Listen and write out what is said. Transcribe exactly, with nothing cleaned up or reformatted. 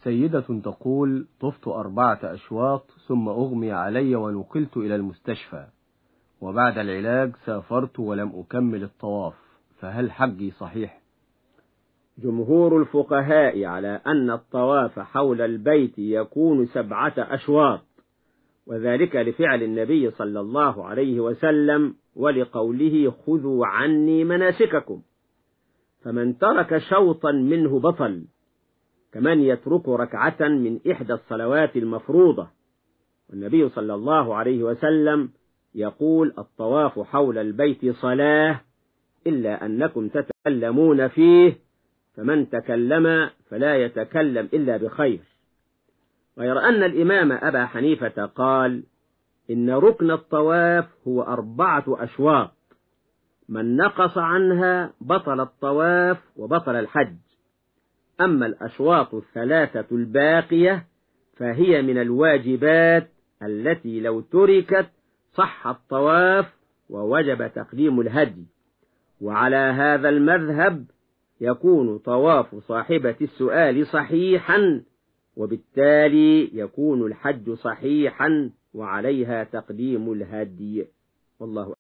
سيدة تقول: طفت أربعة أشواط ثم أغمي علي ونقلت إلى المستشفى، وبعد العلاج سافرت ولم أكمل الطواف، فهل حجي صحيح؟ جمهور الفقهاء على أن الطواف حول البيت يكون سبعة أشواط، وذلك لفعل النبي صلى الله عليه وسلم ولقوله: خذوا عني مناسككم. فمن ترك شوطا منه بطل، كمن يترك ركعة من إحدى الصلوات المفروضة. والنبي صلى الله عليه وسلم يقول: الطواف حول البيت صلاة إلا أنكم تتكلمون فيه، فمن تكلم فلا يتكلم إلا بخير. غير أن الإمام أبا حنيفة قال: إن ركن الطواف هو أربعة أشواط، من نقص عنها بطل الطواف وبطل الحج. أما الأشواط الثلاثة الباقية فهي من الواجبات التي لو تركت صح الطواف ووجب تقديم الهدي. وعلى هذا المذهب يكون طواف صاحبة السؤال صحيحا، وبالتالي يكون الحج صحيحا وعليها تقديم الهدي. والله